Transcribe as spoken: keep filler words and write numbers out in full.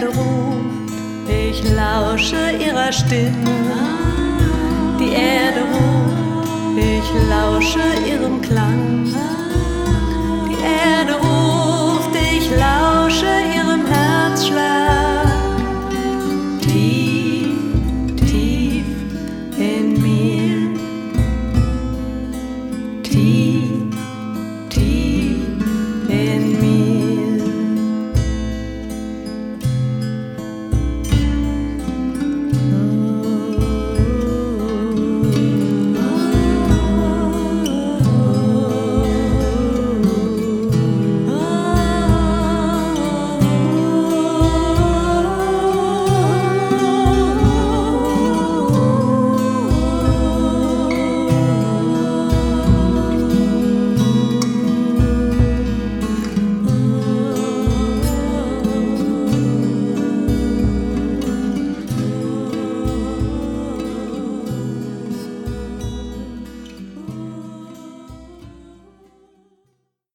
Erde ruft, ich lausche ihrer Stimme. Die Erde ruft, ich lausche ihrem Klang.